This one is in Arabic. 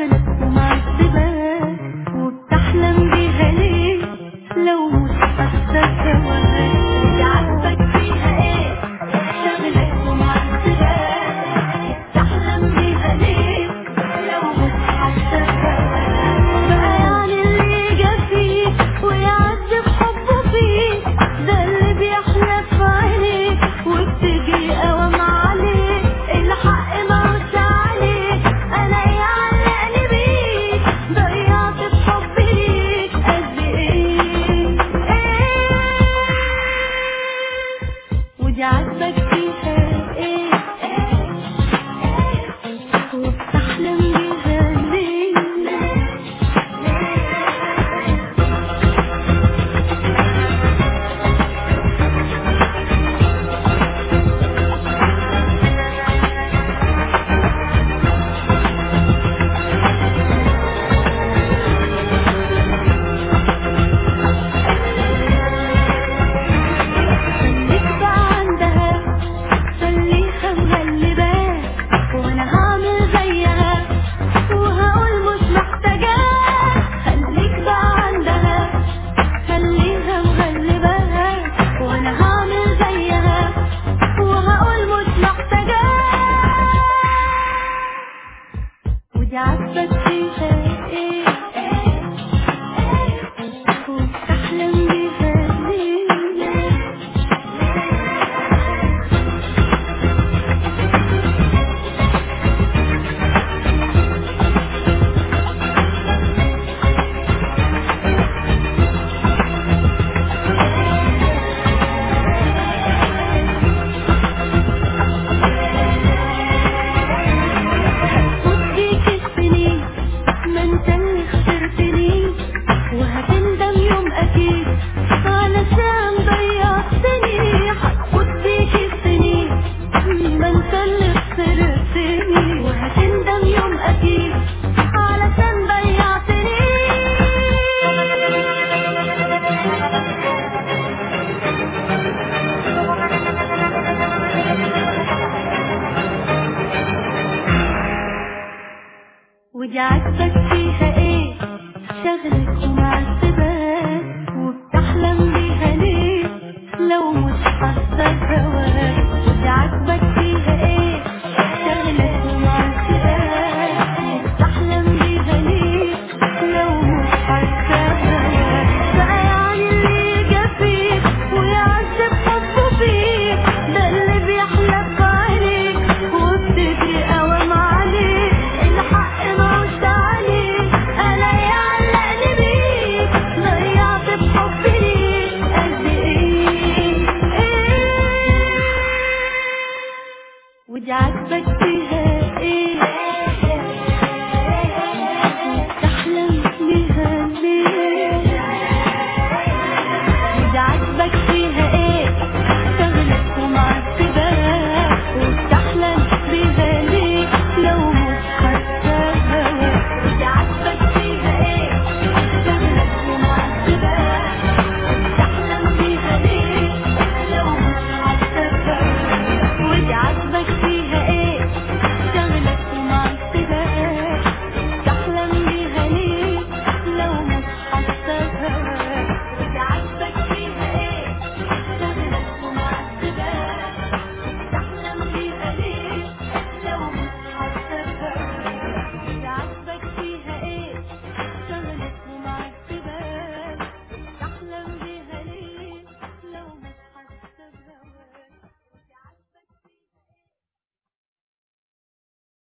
شغلك ومعذباك وبتحلم بيها ليه لو مش حاسة بهواك؟ ودي عاجبك فيها ايه؟ شغلك ومعذباك بتحلم بيها ليه لو مش حاسة بهواك؟ بقى يعني اللي جا فيك ويعذب حبه فيك ده اللي بيحلى في عينيك وبتجي قوام عليك الحق مش عليك. انا ايه علقني بيك ضيعت الحب ليك قد ايه؟ ودي عاجبك فيها ايه؟ وبتحلم بيها ليه؟ خليك بقى عندها خليها مغلباك وانا هعمل زيها وهقول مش محتاجاك. خليك بقى عندها خليها مغلباك وانا هعمل زيها وهقول مش محتاجاك. ودي عاجبك فيها ايه؟ وبتحلم بيها ليه؟ هتفوت بيك السنين ما انت اللي خسرتني وهتندم يوم اكيد علشان ضيعتني. هتفوت بيك السنين ما انت اللي خسرتني وهتندم يوم اكيد علشان ضيعتني. ودي عاجبك فيها ايه؟ شغلك ومعذباك وبتحلم بيها ليه لو مش حاسة بهواك؟ ودي عاجبك فيها ايه؟